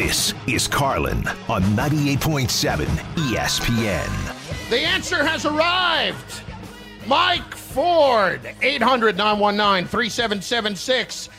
This is Carlin on 98.7 ESPN. The answer has arrived. Mike Ford, 800-919-3776,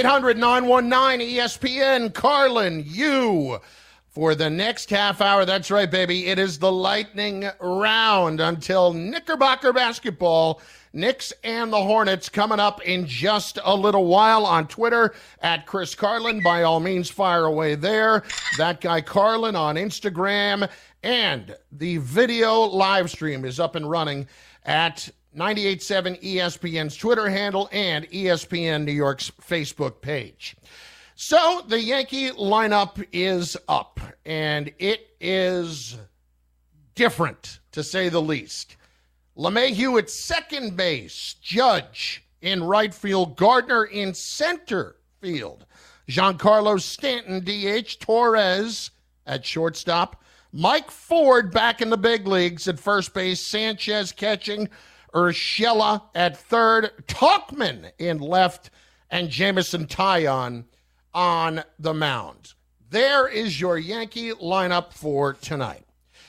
800-919-ESPN. Carlin, you for the next half hour. That's right, baby. It is the lightning round until Knickerbocker basketball. Knicks and the Hornets coming up in just a little while. On Twitter at Chris Carlin. By all means, fire away there. That guy Carlin on Instagram. And the video live stream is up and running at 98.7 ESPN's Twitter handle and ESPN New York's Facebook page. So the Yankee lineup is up, and it is different, to say the least. LeMahieu at second base, Judge in right field, Gardner in center field, Giancarlo Stanton DH, Torres at shortstop, Mike Ford back in the big leagues at first base, Sanchez catching, Urshela at third, Tauchman in left, and Jameson Taillon on the mound. There is your Yankee lineup for tonight.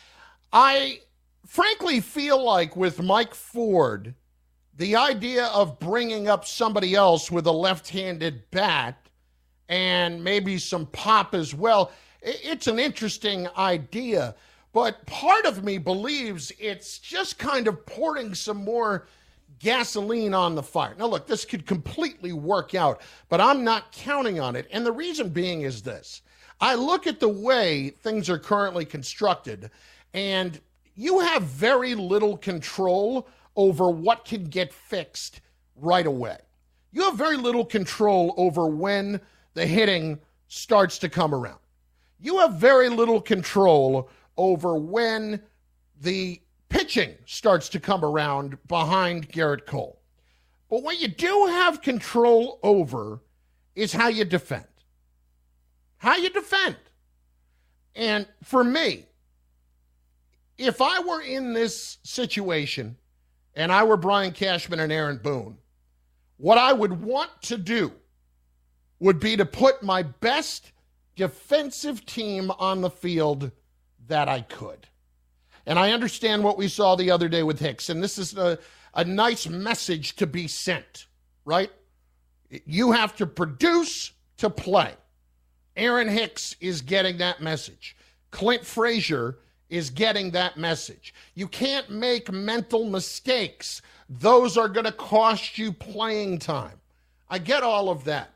I frankly feel like with Mike Ford, the idea of bringing up somebody else with a left-handed bat and maybe some pop as well, it's an interesting idea. But part of me believes it's just kind of pouring some more gasoline on the fire. Now, look, this could completely work out, but I'm not counting on it. And the reason being is this. I look at the way things are currently constructed, and you have very little control over what can get fixed right away. You have very little control over when the hitting starts to come around. You have very little control over when the pitching starts to come around behind Garrett Cole. But what you do have control over is how you defend. How you defend. And for me, if I were in this situation and I were Brian Cashman and Aaron Boone, what I would want to do would be to put my best defensive team on the field that I could. And I understand what we saw the other day with Hicks, and this is a nice message to be sent, right? You have to produce to play. Aaron Hicks is getting that message. Clint Frazier is getting that message. You can't make mental mistakes. Those are going to cost you playing time. I get all of that.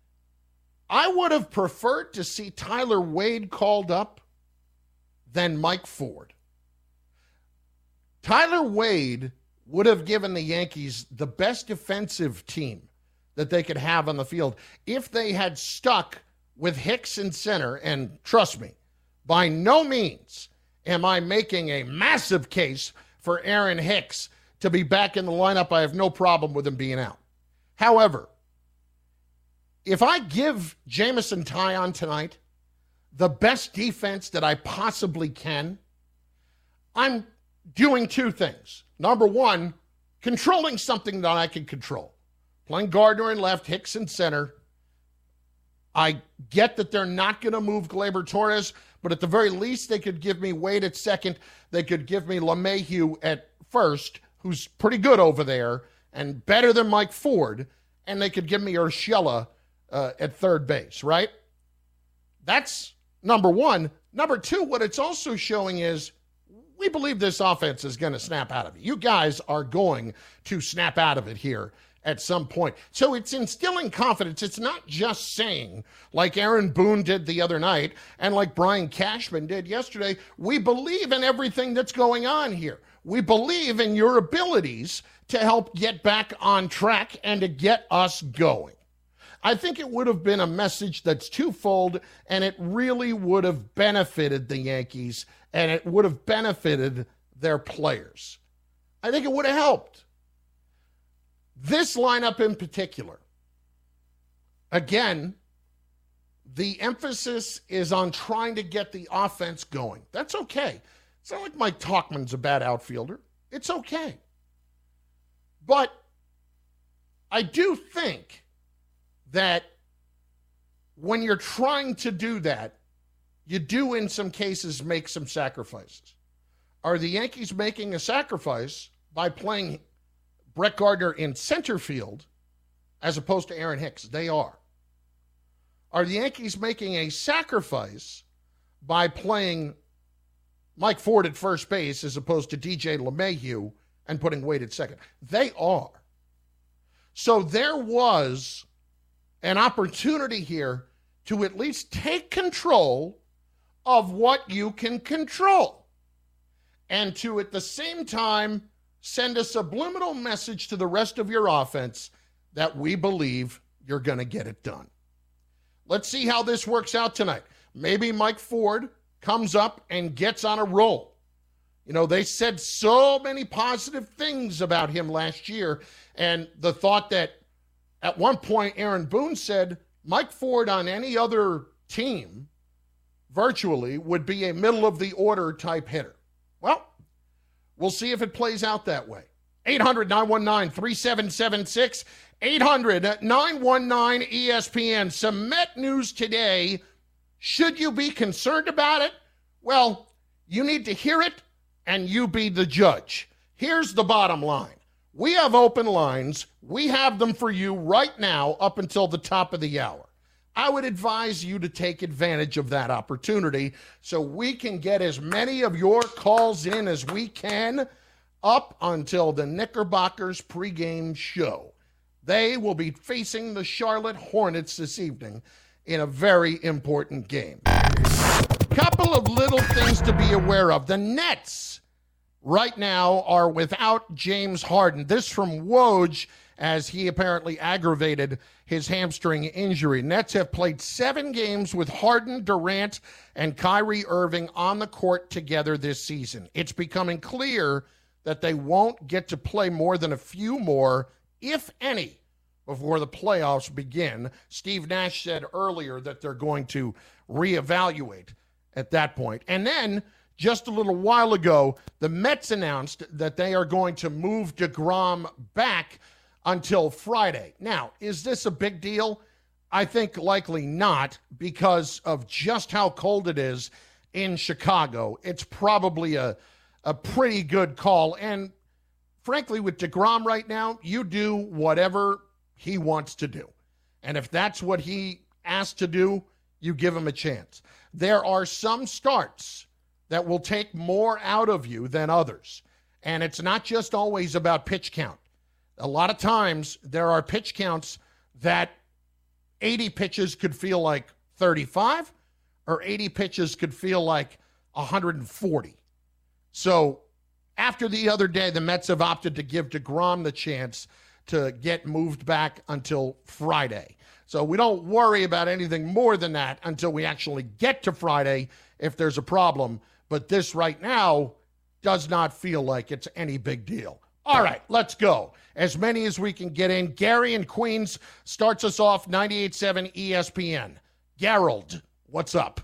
I would have preferred to see Tyler Wade called up than Mike Ford. Tyler Wade would have given the Yankees the best defensive team that they could have on the field if they had stuck with Hicks in center. And trust me, by no means am I making a massive case for Aaron Hicks to be back in the lineup. I have no problem with him being out. However, if I give Jameson Taillon tonight the best defense that I possibly can, I'm doing two things. Number one, controlling something that I can control. Playing Gardner in left, Hicks in center. I get that they're not going to move Gleyber Torres, but at the very least, they could give me Wade at second. They could give me LeMahieu at first, who's pretty good over there and better than Mike Ford, and they could give me Urshela at third base, right? That's number one. Number two, what it's also showing is we believe this offense is going to snap out of it. You guys are going to snap out of it here at some point. So it's instilling confidence. It's not just saying, like Aaron Boone did the other night and like Brian Cashman did yesterday, we believe in everything that's going on here. We believe in your abilities to help get back on track and to get us going. I think it would have been a message that's twofold, and it really would have benefited the Yankees, and it would have benefited their players. I think it would have helped. This lineup in particular, again, the emphasis is on trying to get the offense going. That's okay. It's not like Mike Tauchman's a bad outfielder. It's okay. But I do think that when you're trying to do that, you do in some cases make some sacrifices. Are the Yankees making a sacrifice by playing Brett Gardner in center field as opposed to Aaron Hicks? They are. Are the Yankees making a sacrifice by playing Mike Ford at first base as opposed to DJ LeMahieu and putting Wade at second? They are. So there was an opportunity here to at least take control of what you can control and to, at the same time, send a subliminal message to the rest of your offense that we believe you're going to get it done. Let's see how this works out tonight. Maybe Mike Ford comes up and gets on a roll. You know, they said so many positive things about him last year, and the thought that at one point Aaron Boone said Mike Ford on any other team virtually would be a middle-of-the-order type hitter. Well, we'll see if it plays out that way. 800-919-3776, 800-919-ESPN. Some Met news today. Should you be concerned about it? Well, you need to hear it, and you be the judge. Here's the bottom line. We have open lines. We have them for you right now up until the top of the hour. I would advise you to take advantage of that opportunity so we can get as many of your calls in as we can up until the Knickerbockers pregame show. They will be facing the Charlotte Hornets this evening in a very important game. Couple of little things to be aware of. The Nets right now are without James Harden. This from Woj, as he apparently aggravated his hamstring injury. Nets have played 7 games with Harden, Durant, and Kyrie Irving on the court together this season. It's becoming clear that they won't get to play more than a few more, if any, before the playoffs begin. Steve Nash said earlier that they're going to reevaluate at that point. And then, just a little while ago, the Mets announced that they are going to move DeGrom back until Friday. Now, is this a big deal? I think likely not, because of just how cold it is in Chicago. It's probably a pretty good call. And frankly, with DeGrom right now, you do whatever he wants to do. And if that's what he asked to do, you give him a chance. There are some starts that will take more out of you than others. And it's not just always about pitch count. A lot of times there are pitch counts that 80 pitches could feel like 35 or 80 pitches could feel like 140. So after the other day, the Mets have opted to give DeGrom the chance to get moved back until Friday. So we don't worry about anything more than that until we actually get to Friday if there's a problem. But this right now does not feel like it's any big deal. All right, let's go. As many as we can get in. Gary in Queens starts us off, 98.7 ESPN. Gerald, what's up?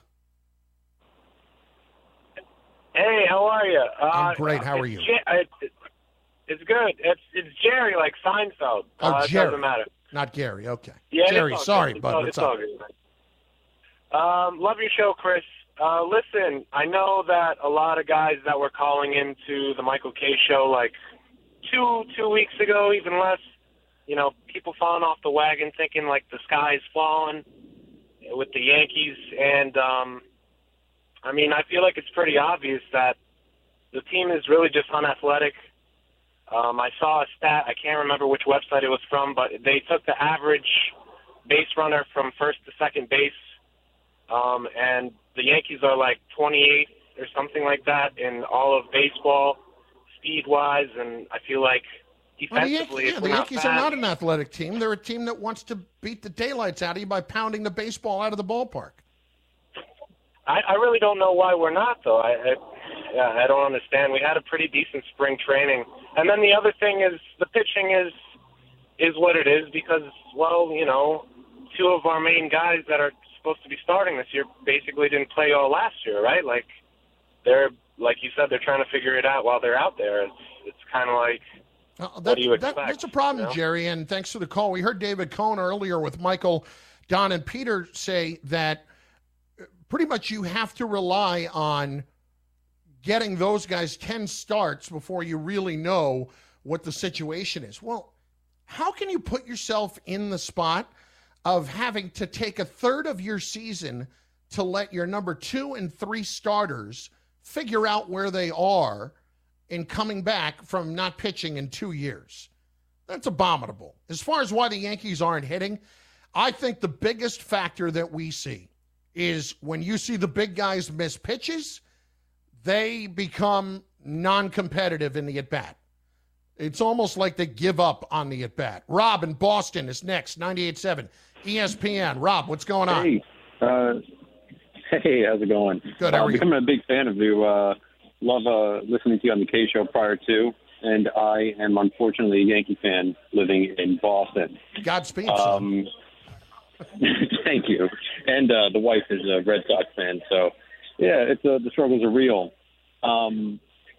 Hey, how are you? I'm great. How are you? It's good. It's Jerry, like Seinfeld. Oh, Jerry. It doesn't matter. Not Gary. Okay. Yeah, Jerry, sorry, bud. What's up? Love your show, Chris. Listen, I know that a lot of guys that were calling into the Michael Kay show like two weeks ago, even less, you know, people falling off the wagon thinking like the sky's falling with the Yankees. And, I mean, I feel like it's pretty obvious that the team is really just unathletic. I saw a stat, I can't remember which website it was from, but they took the average base runner from first to second base, and the Yankees are like 28 or something like that in all of baseball, speed-wise, and I feel like defensively the Yankees are not an athletic team. They're a team that wants to beat the daylights out of you by pounding the baseball out of the ballpark. I really don't know why we're not, though. I don't understand. We had a pretty decent spring training. And then the other thing is the pitching is what it is because, well, you know, 2 of our main guys that are supposed to be starting this year basically didn't play all last year, right? Like, like you said, they're trying to figure it out while they're out there. It's kind of like, what do you expect? That's a problem, you know? Jerry, and thanks for the call. We heard David Cohn earlier with Michael, Don, and Peter say that pretty much you have to rely on getting those guys 10 starts before you really know what the situation is. Well, how can you put yourself in the spot of having to take a third of your season to let your number 2 and 3 starters figure out where they are in coming back from not pitching in 2 years? That's abominable. As far as why the Yankees aren't hitting, I think the biggest factor that we see is when you see the big guys miss pitches, they become non-competitive in the at-bat. It's almost like they give up on the at-bat. Rob in Boston is next, 98.7 ESPN. Rob, what's going on? Hey, how's it going? Good, how are you? I'm a big fan of you. Love listening to you on the K Show prior to, and I am unfortunately a Yankee fan living in Boston. Godspeed, son. Thank you. And the wife is a Red Sox fan, so yeah, the struggles are real. I'm,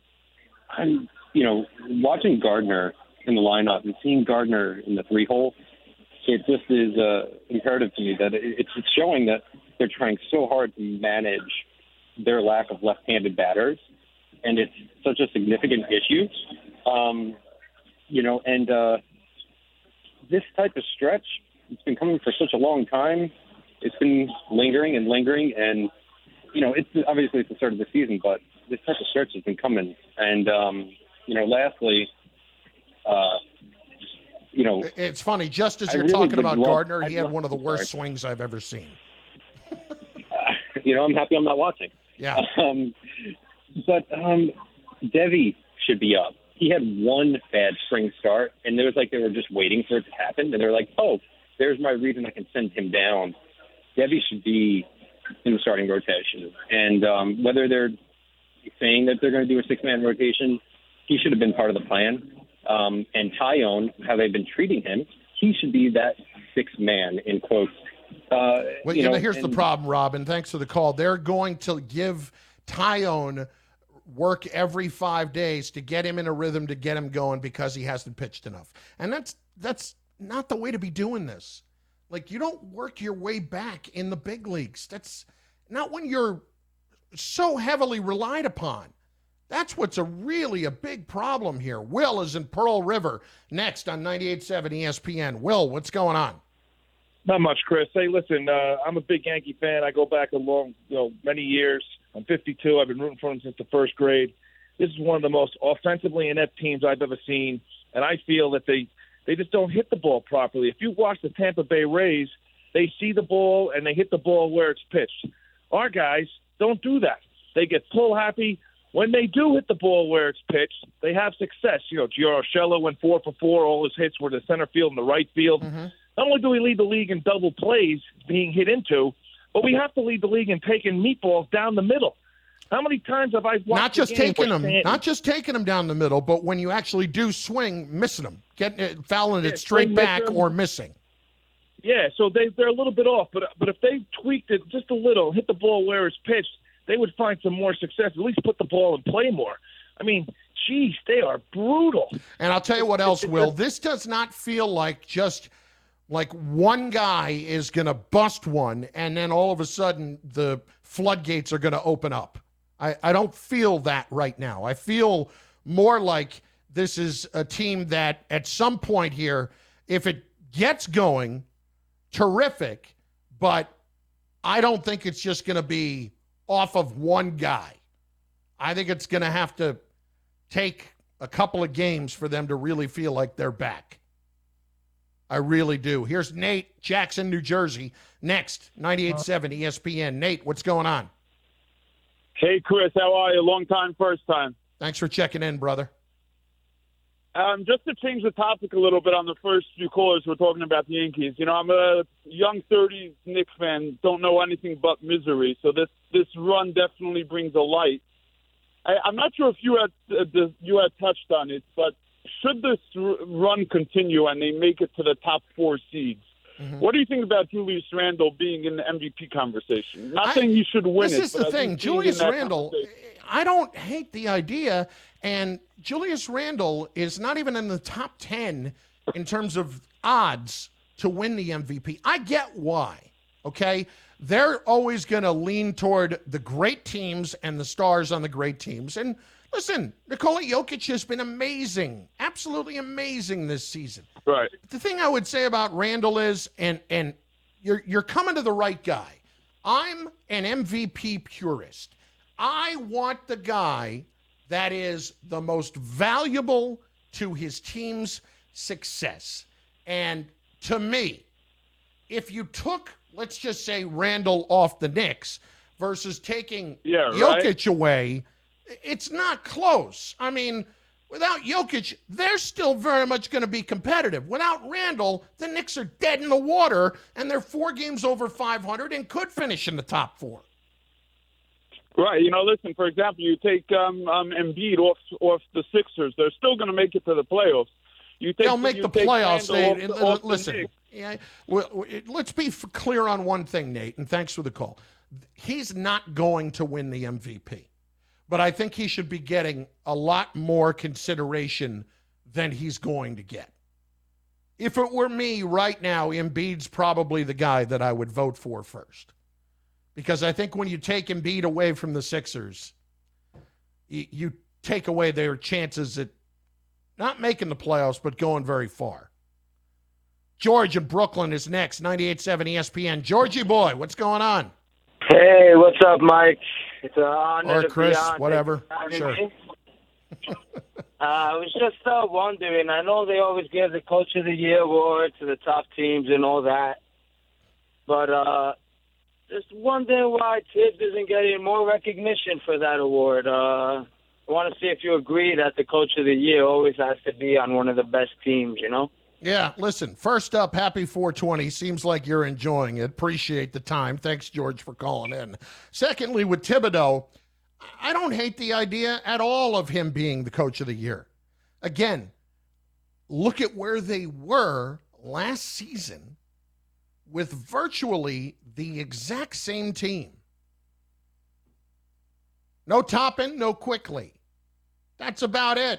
watching Gardner in the lineup and seeing Gardner in the 3-hole, it just is imperative to me that it's showing that they're trying so hard to manage their lack of left-handed batters, and it's such a significant issue. This type of stretch, it's been coming for such a long time. It's been lingering, and it's obviously it's the start of the season, but this type of stretch has been coming. And lastly, it's funny. Just as you're really talking about love, Gardner, he had one of the worst swings I've ever seen. I'm happy I'm not watching. Yeah. But Devi should be up. He had one bad spring start, and it was like they were just waiting for it to happen. And they're like, oh, there's my reason I can send him down. Devi should be in the starting rotation. And whether they're saying that they're going to do a 6-man rotation, he should have been part of the plan. And Tyone, how they've been treating him, he should be that 6th man, in quotes. Here's the problem, Robin. Thanks for the call. They're going to give Tyone work every 5 days to get him in a rhythm, to get him going, because he hasn't pitched enough. And that's not the way to be doing this. Like, you don't work your way back in the big leagues. That's not when you're so heavily relied upon. That's what's really a big problem here. Will is in Pearl River, next on 98.7 ESPN. Will, what's going on? Not much, Chris. Hey, listen, I'm a big Yankee fan. I go back many years. I'm 52. I've been rooting for them since the first grade. This is one of the most offensively inept teams I've ever seen, and I feel that they just don't hit the ball properly. If you watch the Tampa Bay Rays, they see the ball and they hit the ball where it's pitched. Our guys don't do that. They get pull happy. When they do hit the ball where it's pitched, they have success. Gio Urshela went 4 for 4. All his hits were to center field and the right field. Mm-hmm. Not only do we lead the league in double plays being hit into, but we have to lead the league in taking meatballs down the middle. How many times have I watched not just taking them down the middle, but when you actually do swing, missing them, fouling it straight back or missing. Yeah, so they're a little bit off, but if they tweaked it just a little, hit the ball where it's pitched, they would find some more success. At least put the ball in play more. I mean, geez, they are brutal. And I'll tell you what else, Will. This does not feel like just like one guy is going to bust one, and then all of a sudden the floodgates are going to open up. I don't feel that right now. I feel more like this is a team that at some point here, if it gets going, terrific, but I don't think it's just going to be off of one guy. I think it's going to have to take a couple of games for them to really feel like they're back. I really do. Here's Nate, Jackson, New Jersey. Next, 98.7 ESPN. Nate, what's going on? Hey, Chris, how are you? Long time, first time. Thanks for checking in, brother. Just to change the topic a little bit on the first few callers, we're talking about the Yankees. I'm a young 30s Knicks fan, don't know anything but misery, so this run definitely brings a light. I'm not sure if you had touched on it, but should this run continue and they make it to the top 4 seeds, what do you think about Julius Randle being in the MVP conversation? Not saying he should win it. This is the thing. Julius Randle, I don't hate the idea, and Julius Randle is not even in the top 10 in terms of odds to win the MVP. I get why, okay? they're always going to lean toward the great teams and the stars on the great teams. And listen, Nikola Jokic has been amazing, absolutely amazing this season. Right. The thing I would say about Randall is, and you're coming to the right guy. I'm an MVP purist. I want the guy that is the most valuable to his team's success. And to me, if you let's just say, Randall off the Knicks versus taking Jokic away, it's not close. I mean, without Jokic, they're still very much going to be competitive. Without Randall, the Knicks are dead in the water, and they're 4 games over 500 and could finish in the top 4. Right. Listen, for example, you take Embiid off the Sixers. They're still going to make it to the playoffs. They'll make the playoffs, Nate. Listen, let's be clear on one thing, Nate, and thanks for the call. He's not going to win the MVP, but I think he should be getting a lot more consideration than he's going to get. If it were me right now, Embiid's probably the guy that I would vote for first. Because I think when you take Embiid away from the Sixers, you take away their chances at not making the playoffs, but going very far. George in Brooklyn is next, 98.7 ESPN. Georgie boy, what's going on? Hey, what's up, Mike? It's an honor or Chris, to be on. whatever. Sure. I was just wondering, I know they always give the Coach of the Year award to the top teams and all that, but just wondering why Tibbs isn't getting more recognition for that award. I want to see if you agree that the Coach of the Year always has to be on one of the best teams, Yeah, listen, first up, happy 420. Seems like you're enjoying it. Appreciate the time. Thanks, George, for calling in. Secondly, with Thibodeau, I don't hate the idea at all of him being the Coach of the Year. Again, look at where they were last season with virtually the exact same team. No Toppin, no Quickly. That's about it.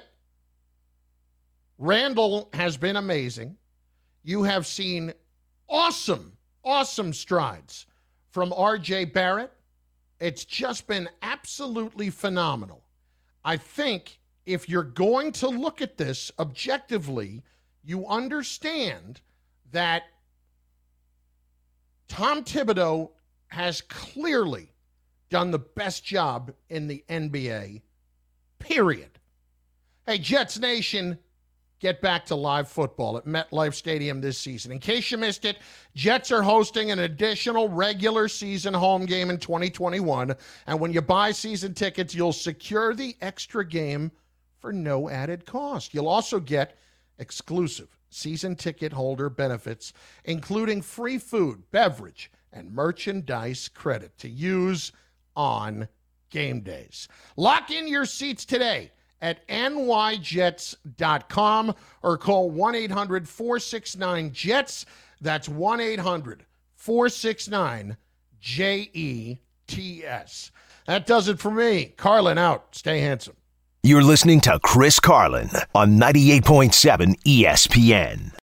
Randall has been amazing. You have seen awesome strides from R.J. Barrett. It's just been absolutely phenomenal. I think if you're going to look at this objectively, you understand that Tom Thibodeau has clearly done the best job in the NBA, period. Hey, Jets Nation, get back to live football at MetLife Stadium this season. In case you missed it, Jets are hosting an additional regular season home game in 2021, and when you buy season tickets, you'll secure the extra game for no added cost. You'll also get exclusive season ticket holder benefits, including free food, beverage, and merchandise credit to use on game days. Lock in your seats today at nyjets.com or call 1-800-469-JETS. That's 1-800-469-JETS. That does it for me. Carlin out. Stay handsome. You're listening to Chris Carlin on 98.7 ESPN.